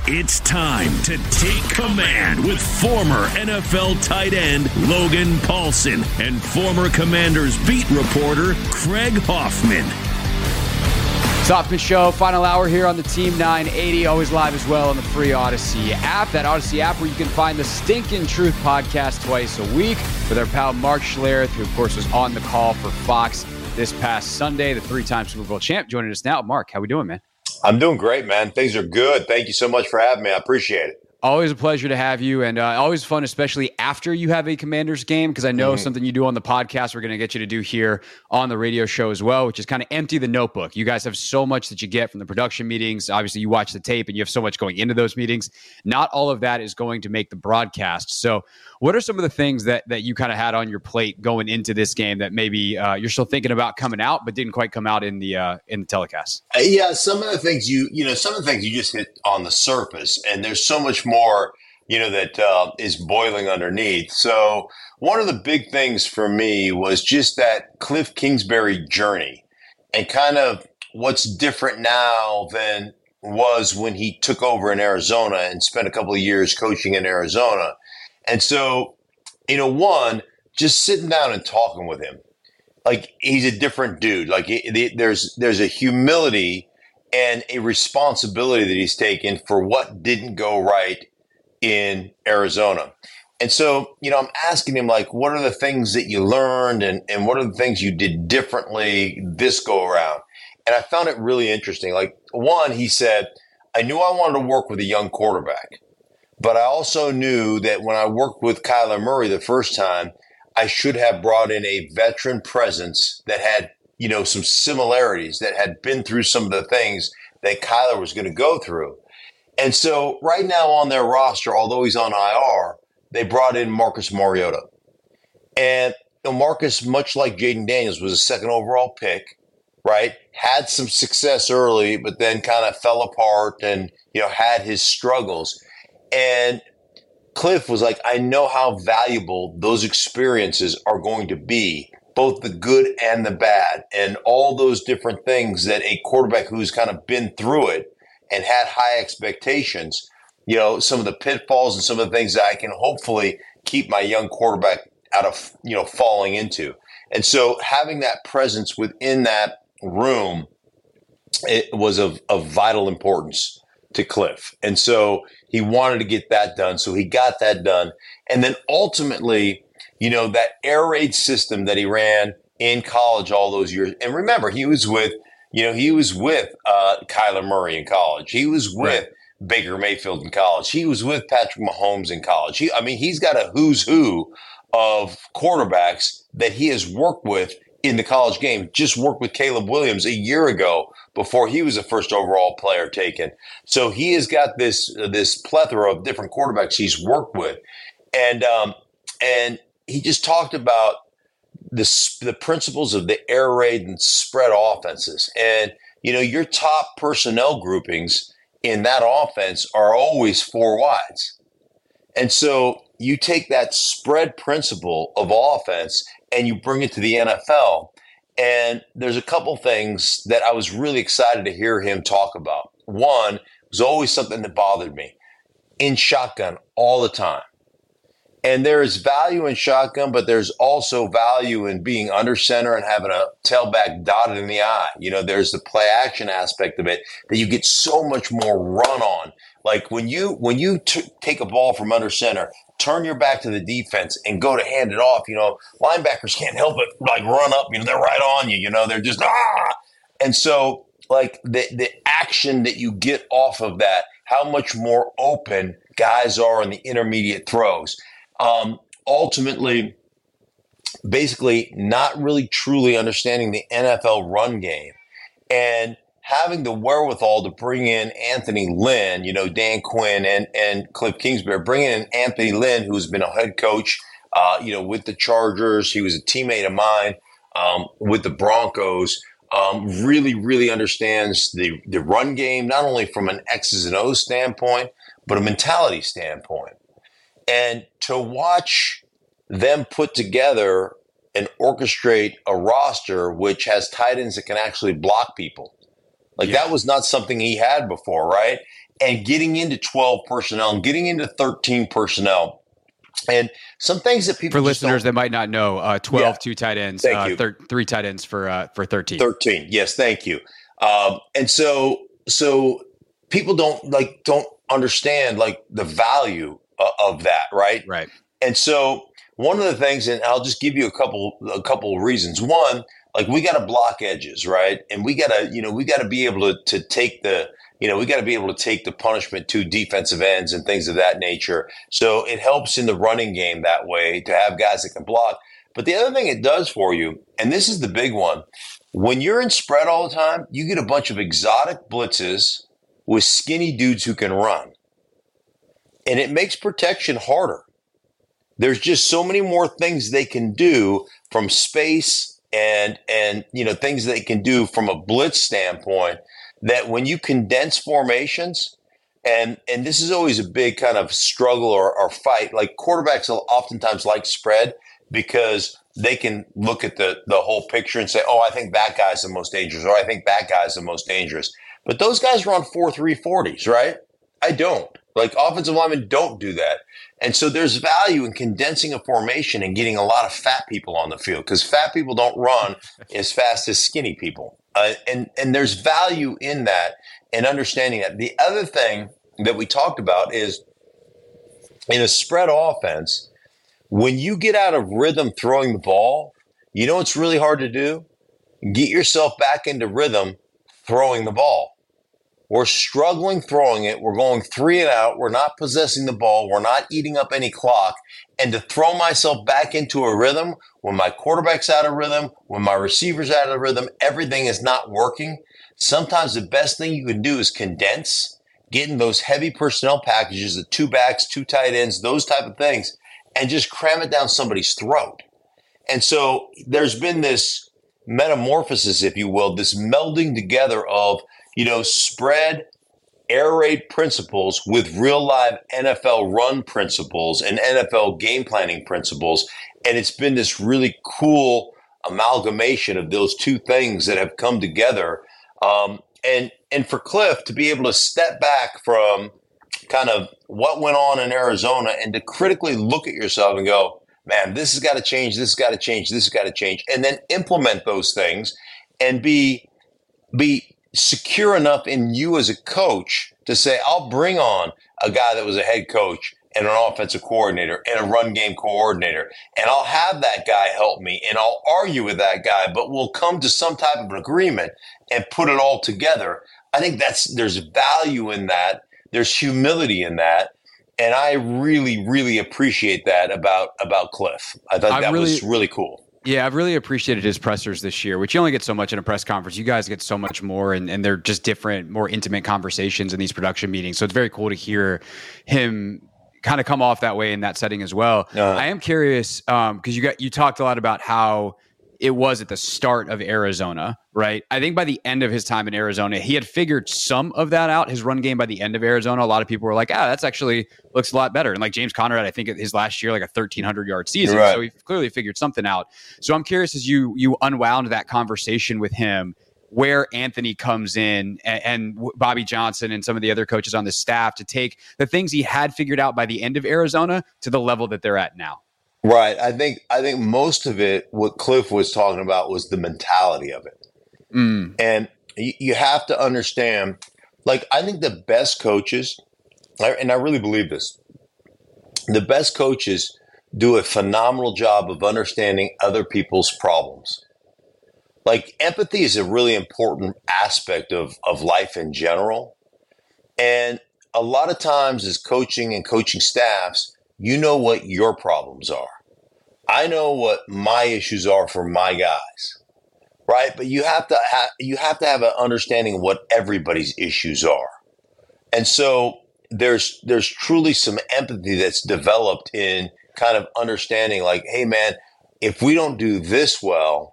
It's time to take command with former NFL tight end Logan Paulsen and former Commanders beat reporter Craig Hoffman. Hoffman Show, final hour here on the Team 980, always live as well on the free Odyssey app. That Odyssey app where you can find the Stinkin' Truth podcast twice a week with our pal Mark Schlereth, who of course was on the call for Fox this past Sunday, the three-time Super Bowl champ, joining us now. Mark, how we doing, man? I'm doing great, man. Things are good. Thank you so much for having me. I appreciate it. Always a pleasure to have you, and always fun, especially after you have a Commanders game, because I know something you do on the podcast we're going to get you to do here on the radio show as well, which is kind of empty the notebook. You guys have so much that you get from the production meetings. Obviously, you watch the tape, and you have so much going into those meetings. Not all of that is going to make the broadcast. So what are some of the things that you kind of had on your plate going into this game that maybe you're still thinking about coming out, but didn't quite come out in the telecast? Yeah, some of the things you just hit on the surface, and there's so much more, that is boiling underneath. So one of the big things for me was just that Cliff Kingsbury journey and kind of what's different now than was when he took over in Arizona and spent a couple of years coaching in Arizona. And so, one, just sitting down and talking with him, like he's a different dude. Like there's a humility and a responsibility that he's taken for what didn't go right in Arizona. And so, I'm asking him, like, what are the things that you learned and what are the things you did differently this go around? And I found it really interesting. Like, one, he said, I knew I wanted to work with a young quarterback, but I also knew that when I worked with Kyler Murray the first time, I should have brought in a veteran presence that had, some similarities, that had been through some of the things that Kyler was going to go through. And so right now on their roster, although he's on IR, they brought in Marcus Mariota. And Marcus, much like Jaden Daniels, was a second overall pick, right? Had some success early, but then kind of fell apart and, had his struggles. And Cliff was like, I know how valuable those experiences are going to be, both the good and the bad, and all those different things that a quarterback who's kind of been through it and had high expectations, some of the pitfalls and some of the things that I can hopefully keep my young quarterback out of, falling into. And so having that presence within that room, it was of vital importance to Cliff. And so he wanted to get that done. So he got that done. And then ultimately, that air raid system that he ran in college all those years. And remember, he was with Kyler Murray in college. He was with Baker Mayfield in college. He was with Patrick Mahomes in college. He's got a who's who of quarterbacks that he has worked with in the college game. Just worked with Caleb Williams a year ago before he was a first overall player taken. So he has got this plethora of different quarterbacks he's worked with. And he just talked about the principles of the air raid and spread offenses. And, your top personnel groupings in that offense are always four wides. And so you take that spread principle of offense and you bring it to the NFL. And there's a couple things that I was really excited to hear him talk about. One, was always something that bothered me. In shotgun all the time. And there is value in shotgun, but there's also value in being under center and having a tailback dotted in the eye. There's the play action aspect of it that you get so much more run on. Like when you take a ball from under center, turn your back to the defense and go to hand it off, linebackers can't help it, like run up, they're right on you, they're just, And so like the action that you get off of that, how much more open guys are in the intermediate throws. Ultimately, basically not really truly understanding the NFL run game and having the wherewithal to bring in Anthony Lynn, Dan Quinn and Cliff Kingsbury, bringing in Anthony Lynn, who's been a head coach, with the Chargers. He was a teammate of mine with the Broncos. Really, really understands the run game, not only from an X's and O's standpoint, but a mentality standpoint. And to watch them put together and orchestrate a roster which has tight ends that can actually block people. Like that was not something he had before, right? and getting into 12 personnel and getting into 13 personnel. And some things that people for listeners that might not know, 12 two tight ends, 3 tight ends for 13. 13. Yes, thank you. And so people don't understand like the value of that, right? Right. And so one of the things, and I'll just give you a couple of reasons. One, like we got to block edges, right? And we got to be able to take the punishment to defensive ends and things of that nature. So it helps in the running game that way to have guys that can block. But the other thing it does for you, and this is the big one, when you're in spread all the time, you get a bunch of exotic blitzes with skinny dudes who can run. And it makes protection harder. There's just so many more things they can do from space and things they can do from a blitz standpoint, that when you condense formations, and this is always a big kind of struggle or fight, like quarterbacks will oftentimes like spread because they can look at the whole picture and say, oh, I think that guy's the most dangerous, or I think that guy's the most dangerous. But those guys run 4.3 40s, right? I don't. Like offensive linemen don't do that. And so there's value in condensing a formation and getting a lot of fat people on the field, because fat people don't run as fast as skinny people. And there's value in that and understanding that. The other thing that we talked about is in a spread offense, when you get out of rhythm throwing the ball, you know what's really hard to do? Get yourself back into rhythm throwing the ball. We're struggling throwing it. We're going 3 and out. We're not possessing the ball. We're not eating up any clock. And to throw myself back into a rhythm when my quarterback's out of rhythm, when my receiver's out of rhythm, everything is not working. Sometimes the best thing you can do is condense, get in those heavy personnel packages, the 2 backs, 2 tight ends, those type of things, and just cram it down somebody's throat. And so there's been this metamorphosis, if you will, this melding together of spread, air raid principles with real live NFL run principles and NFL game planning principles. And it's been this really cool amalgamation of those two things that have come together. And for Cliff to be able to step back from kind of what went on in Arizona and to critically look at yourself and go, man, this has got to change, this has got to change, this has got to change, and then implement those things and be secure enough in you as a coach to say, I'll bring on a guy that was a head coach and an offensive coordinator and a run game coordinator, and I'll have that guy help me and I'll argue with that guy, but we'll come to some type of an agreement and put it all together. I think there's value in that. There's humility in that. And I really, really appreciate that about Cliff. I thought that was really cool. Yeah, I've really appreciated his pressers this year, which you only get so much in a press conference. You guys get so much more, and they're just different, more intimate conversations in these production meetings. So it's very cool to hear him kind of come off that way in that setting as well. I am curious because you talked a lot about how it was at the start of Arizona, right? I think by the end of his time in Arizona, he had figured some of that out. His run game by the end of Arizona, a lot of people were like, that's actually looks a lot better. And like James Conrad, I think his last year, like a 1,300-yard season. Right. So he clearly figured something out. So I'm curious, as you unwound that conversation with him, where Anthony comes in and Bobby Johnson and some of the other coaches on the staff to take the things he had figured out by the end of Arizona to the level that they're at now. Right. I think most of it, what Cliff was talking about, was the mentality of it. And you have to understand, like, I think the best coaches, and I really believe this, the best coaches do a phenomenal job of understanding other people's problems. Like, empathy is a really important aspect of life in general. And a lot of times as coaching and coaching staffs, you know what your problems are. I know what my issues are for my guys, right? But you have to have an understanding of what everybody's issues are. And so there's truly some empathy that's developed in kind of understanding, like, hey man, if we don't do this well,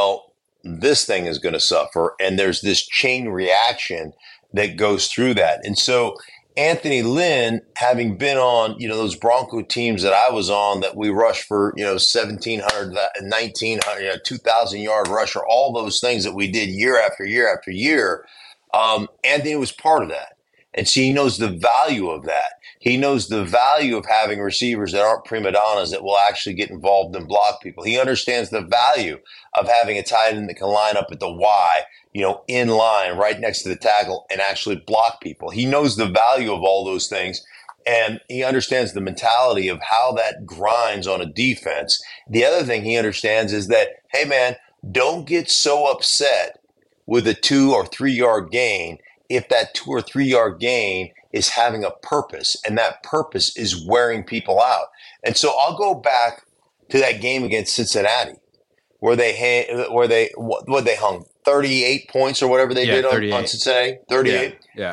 this thing is going to suffer. And there's this chain reaction that goes through that. And so Anthony Lynn, having been on, those Bronco teams that I was on, that we rushed for, 1,700, 1,900, 2,000-yard rusher, all those things that we did year after year after year, Anthony was part of that. And so he knows the value of that. He knows the value of having receivers that aren't prima donnas that will actually get involved and block people. He understands the value of having a tight end that can line up at the Y, in line right next to the tackle and actually block people. He knows the value of all those things. And he understands the mentality of how that grinds on a defense. The other thing he understands is that, hey, man, don't get so upset with a 2 or 3 yard gain if that 2 or 3 yard gain is having a purpose, and that purpose is wearing people out. And so I'll go back to that game against Cincinnati where they hung 38 points or whatever they did on Cincinnati. 38. Yeah.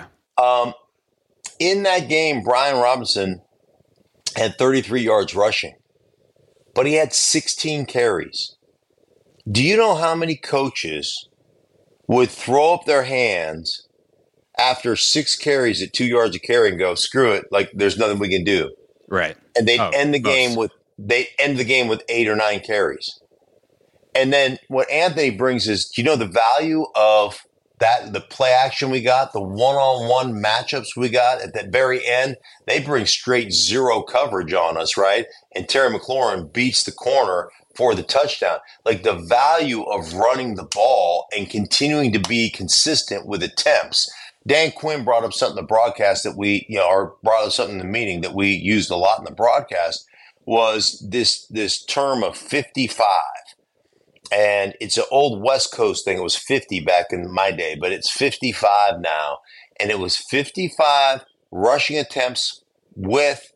In that game, Brian Robinson had 33 yards rushing, but he had 16 carries. Do you know how many coaches would throw up their hands after 6 carries at 2 yards a carry and go, screw it, like there's nothing we can do? Right. And they'd end the game with 8 or 9 carries. And then what Anthony brings is, the value of that, the play action we got, the one-on-one matchups we got at that very end, they bring straight zero coverage on us, right? And Terry McLaurin beats the corner for the touchdown. Like the value of running the ball and continuing to be consistent with attempts. Dan Quinn brought up something in the broadcast that brought up something in the meeting that we used a lot in the broadcast, was this term of 55. And it's an old West Coast thing. It was 50 back in my day, but it's 55 now. And it was 55 rushing attempts with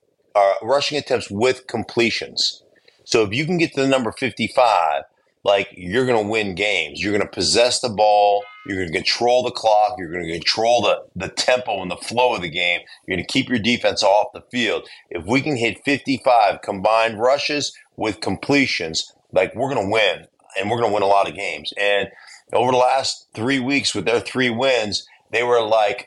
completions. So if you can get to the number 55, like you're going to win games. You're going to possess the ball. You're going to control the clock. You're going to control the tempo and the flow of the game. You're going to keep your defense off the field. If we can hit 55 combined rushes with completions, like we're going to win. And we're going to win a lot of games. And over the last 3 weeks with their 3 wins, they were like,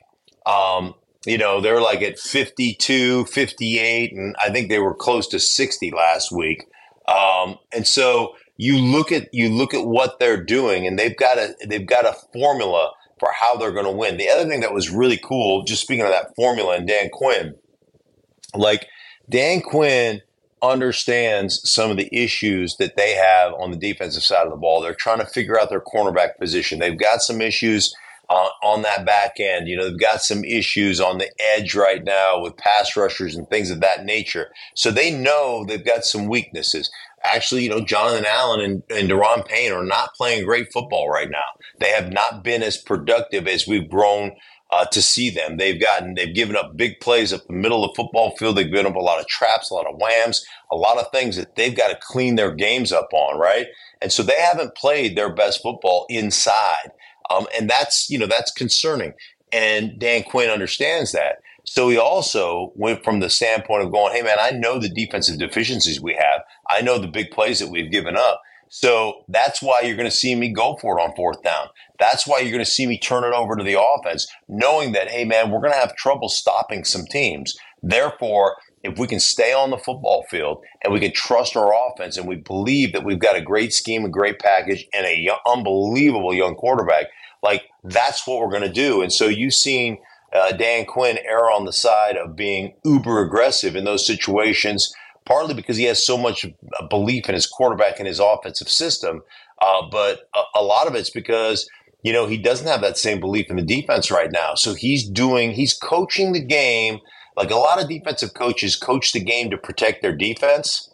they were like at 52, 58, and I think they were close to 60 last week. And so you look at what they're doing, and they've got a formula for how they're going to win. The other thing that was really cool, just speaking of that formula and Dan Quinn, like Dan Quinn understands some of the issues that they have on the defensive side of the ball. They're trying to figure out their cornerback position. They've got some issues on that back end. They've got some issues on the edge right now with pass rushers and things of that nature. So they know they've got some weaknesses. Actually, Jonathan Allen and Daron Payne are not playing great football right now. They have not been as productive as we've grown to see them. They've given up big plays up the middle of the football field. They've given up a lot of traps, a lot of whams, a lot of things that they've got to clean their games up on, right? And so they haven't played their best football inside. And that's concerning. And Dan Quinn understands that. So he also went from the standpoint of going, hey, man, I know the defensive deficiencies we have. I know the big plays that we've given up. So that's why you're going to see me go for it on 4th down. That's why you're going to see me turn it over to the offense, knowing that, hey, man, we're going to have trouble stopping some teams. Therefore, if we can stay on the football field and we can trust our offense and we believe that we've got a great scheme, a great package, and a unbelievable young quarterback, like that's what we're going to do. And so you've seen Dan Quinn err on the side of being uber aggressive in those situations, partly because he has so much belief in his quarterback and his offensive system. But a lot of it's because, he doesn't have that same belief in the defense right now. So he's coaching the game like a lot of defensive coaches coach the game to protect their defense,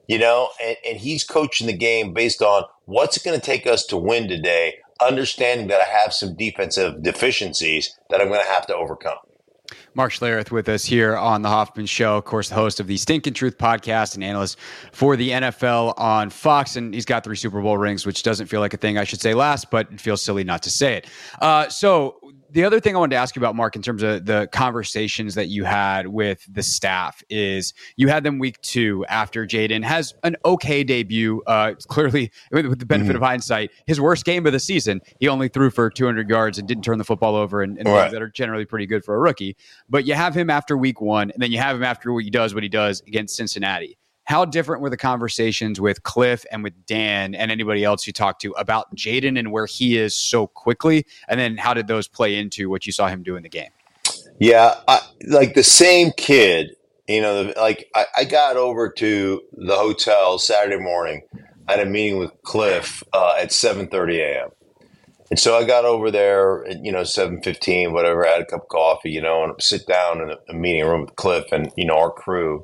and he's coaching the game based on what's it going to take us to win today, understanding that I have some defensive deficiencies that I'm going to have to overcome. Mark Schlereth with us here on The Hoffman Show, of course, the host of the Stinkin' Truth podcast and analyst for the NFL on Fox. And he's got 3 Super Bowl rings, which doesn't feel like a thing I should say last, but it feels silly not to say it. So the other thing I wanted to ask you about, Mark, in terms of the conversations that you had with the staff is you had them week 2 after Jayden has an okay debut. Clearly, with the benefit of hindsight, his worst game of the season. He only threw for 200 yards and didn't turn the football over and right. Things that are generally pretty good for a rookie. But you have him after week 1, and then you have him after what he does against Cincinnati. How different were the conversations with Cliff and with Dan and anybody else you talked to about Jayden and where he is so quickly? And then how did those play into what you saw him do in the game? Yeah, like the same kid, like I got over to the hotel Saturday morning. I had a meeting with Cliff at 7:30 a.m. And so I got over there at, 7:15, whatever, I had a cup of coffee, and sit down in a meeting room with Cliff and, our crew.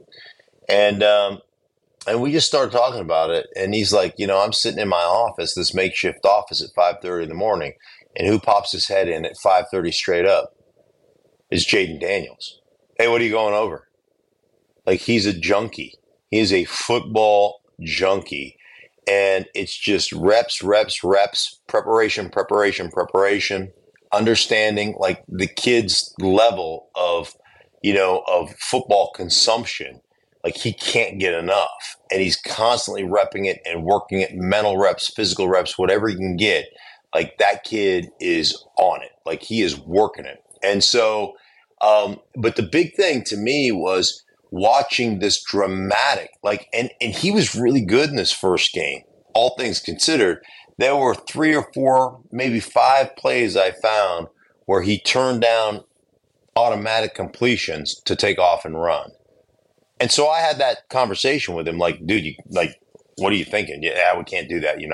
And we just started talking about it. And he's like, I'm sitting in my office, this makeshift office at 5:30 in the morning. And who pops his head in at 5:30 straight up is Jaden Daniels. Hey, what are you going over? Like, he's a junkie. He is a football junkie. And it's just reps, preparation, understanding like the kid's level of, of football consumption. Like, he can't get enough. And he's constantly repping it and working it, mental reps, physical reps, whatever he can get. Like, that kid is on it. Like, he is working it. And so, but the big thing to me was watching this dramatic, like, and he was really good in this first game, all things considered. There were 3 or 4, maybe 5 plays I found where he turned down automatic completions to take off and run. And so I had that conversation with him, like, dude, what are you thinking? Yeah, we can't do that.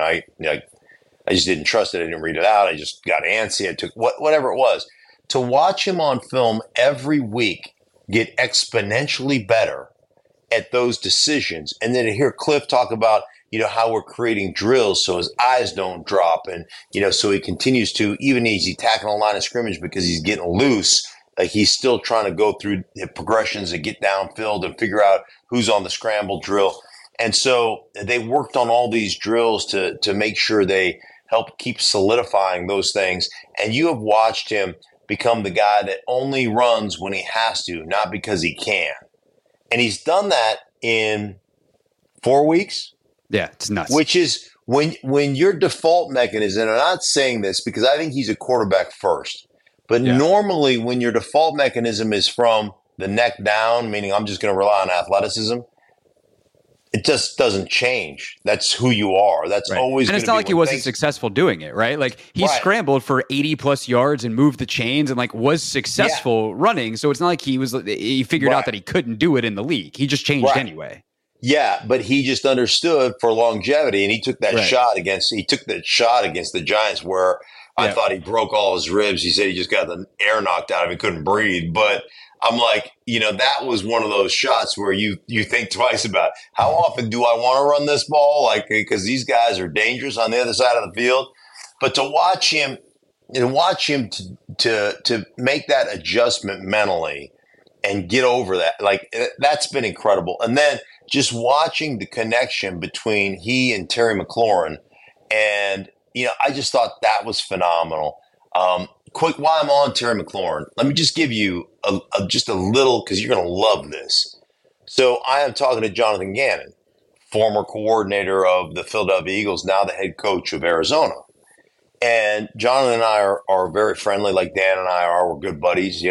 I just didn't trust it. I didn't read it out. I just got antsy. I took whatever it was. To watch him on film every week get exponentially better at those decisions, and then to hear Cliff talk about, how we're creating drills so his eyes don't drop, and, so he continues to, even as he's tackling a line of scrimmage because he's getting loose, like he's still trying to go through the progressions and get downfield and figure out who's on the scramble drill. And so they worked on all these drills to make sure they help keep solidifying those things. And you have watched him become the guy that only runs when he has to, not because he can. And he's done that in 4 weeks. Yeah, it's nuts. Which is when your default mechanism, and I'm not saying this because I think he's a quarterback first, but normally when your default mechanism is from the neck down, meaning I'm just going to rely on athleticism, it just doesn't change. That's who you are. That's right. always And it's not like he wasn't successful doing it, right? Like he scrambled for 80 plus yards and moved the chains and like was successful running. So it's not like he figured out that he couldn't do it in the league. He just changed anyway. Yeah, but he just understood for longevity, and he took that shot against the Giants where I thought he broke all his ribs. He said he just got the air knocked out of him, he couldn't breathe. But I'm like, that was one of those shots where you think twice about how often do I want to run this ball, like, because these guys are dangerous on the other side of the field. But to watch him to make that adjustment mentally and get over that, like, that's been incredible. And then just watching the connection between he and Terry McLaurin, and I just thought that was phenomenal. Quick, while I'm on Terry McLaurin, let me just give you just a little, because you're going to love this. So I am talking to Jonathan Gannon, former coordinator of the Philadelphia Eagles, now the head coach of Arizona. And Jonathan and I are very friendly, like Dan and I are. We're good buddies,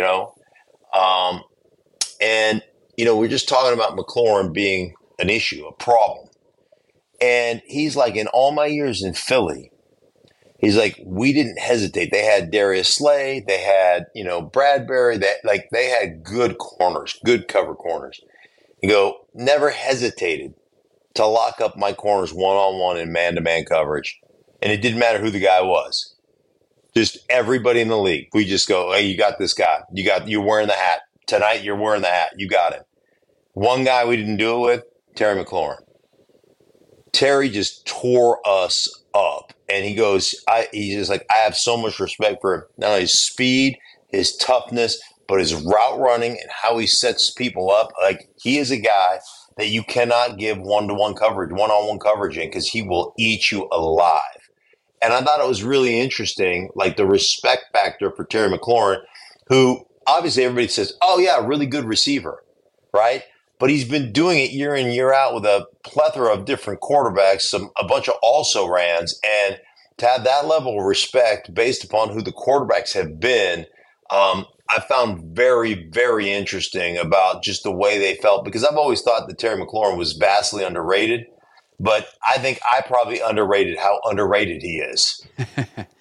And, we're just talking about McLaurin being an issue, a problem. And he's like, in all my years in Philly, he's like, we didn't hesitate. They had Darius Slay. They had, Bradbury. They had good corners, good cover corners. You go, never hesitated to lock up my corners one-on-one in man-to-man coverage. And it didn't matter who the guy was. Just everybody in the league. We just go, hey, you got this guy. You're wearing the hat. Tonight, you're wearing the hat. You got it. One guy we didn't do it with, Terry McLaurin. Terry just tore us up. And he goes, he's just like, I have so much respect for not only his speed, his toughness, but his route running and how he sets people up. Like, he is a guy that you cannot give one-on-one coverage in, because he will eat you alive. And I thought it was really interesting, like the respect factor for Terry McLaurin, who obviously everybody says, oh yeah, really good receiver, right? But he's been doing it year in, year out with a plethora of different quarterbacks, a bunch of also-rans, and to have that level of respect based upon who the quarterbacks have been, I found very, very interesting about just the way they felt, because I've always thought that Terry McLaurin was vastly underrated, but I think I probably underrated how underrated he is.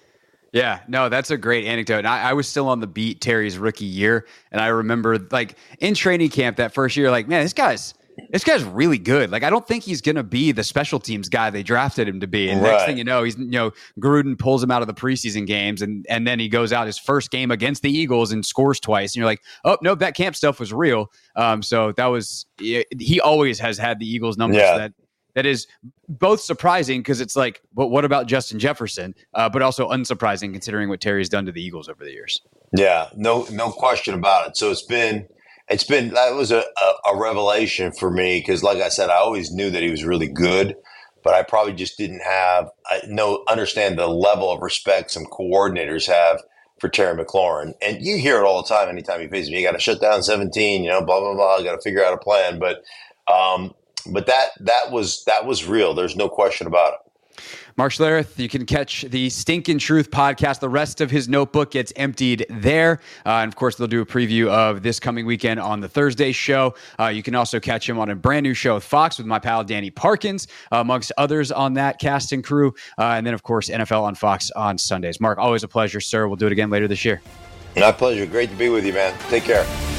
Yeah, no, that's a great anecdote. And I was still on the beat Terry's rookie year. And I remember like in training camp that first year, like, man, this guy's really good. Like, I don't think he's going to be the special teams guy they drafted him to be. And next thing you know, Gruden pulls him out of the preseason games. And then he goes out his first game against the Eagles and scores twice. And you're like, oh, no, that camp stuff was real. So that was, he always has had the Eagles numbers that is both surprising because it's like, but what about Justin Jefferson? But also unsurprising considering what Terry's done to the Eagles over the years. Yeah, no question about it. So it's been that was a revelation for me because, like I said, I always knew that he was really good, but I probably just didn't understand the level of respect some coordinators have for Terry McLaurin. And you hear it all the time. Anytime he faces me, you got to shut down 17. Blah blah blah. You got to figure out a plan, but that was real. There's no question about it. Mark Schlereth, you can catch the Stinkin' Truth podcast. The rest of his notebook gets emptied there. And of course, they'll do a preview of this coming weekend on the Thursday show. You can also catch him on a brand new show with Fox with my pal Danny Parkins, amongst others on that cast and crew. And then, of course, NFL on Fox on Sundays. Mark, always a pleasure, sir. We'll do it again later this year. My pleasure. Great to be with you, man. Take care.